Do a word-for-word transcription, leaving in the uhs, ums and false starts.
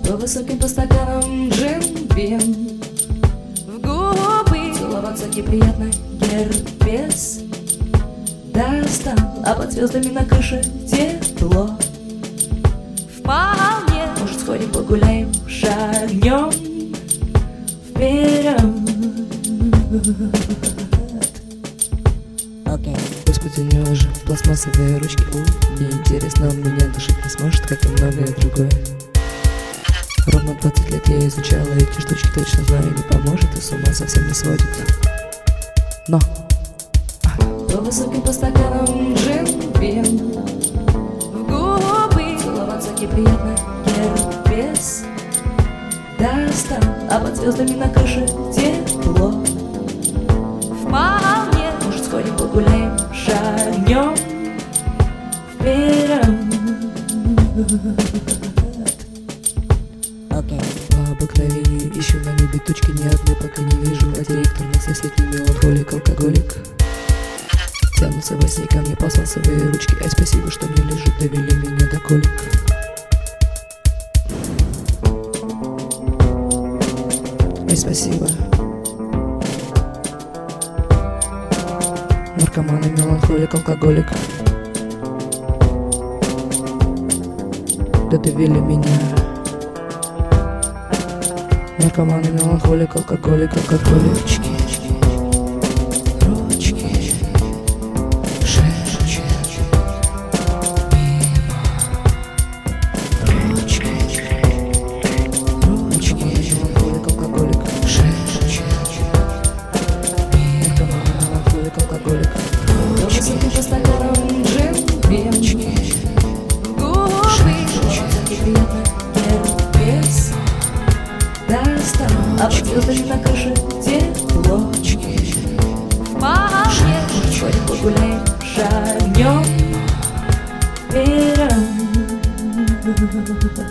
По высоким по стаканам джин-бин, в губы целоваться неприятно, герпес достал, а под звездами на крыше тепло. вполне. Может, сходим погуляем, шагнем вперед. Окей. Господи, у него же пластмассовые ручки. У, мне интересно, он меня душить не сможет, как и многое другое. Ровно двадцать лет я изучала эти штучки, точно знаю, не поможет и с ума совсем не сводит. Но по высоким по стаканам джин-бин, В губы целоваться неприятно, герпес достал, а под звездами на крыше тепло. вполне. Может, сходим погуляем, шагнем вперед. Окей. По обыкновению ищу на небе точки, ни одной пока не вижу, а директор на соседний меланхолик, алкоголик. Тянутся во сне ко мне пластмассовые ручки. Ай, спасибо, что не лежит, довели меня до колик. Ай, спасибо. Наркоман и меланхолик, алкоголик. Да довели меня. Наркоман и меланхолик, алкоголик, алкоголички. Ручки, шепчет мимо. Ручки, ручки, меланхолик, алкоголик, шепчет мимо. Наркоман и меланхолик, алкоголик. Ручки, по стаканам джин-бин, В губы неприятно, герпес достал, а под звездами на крыше тепло. вполне. Сходим погуляем, шагнем вперед.